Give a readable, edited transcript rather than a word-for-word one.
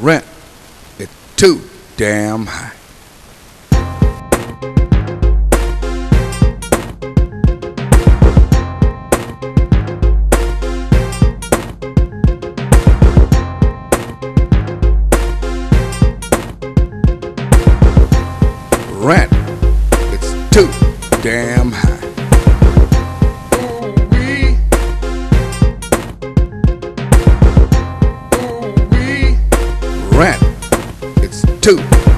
rent is too damn high. Rent is too damn high. Rent, it's too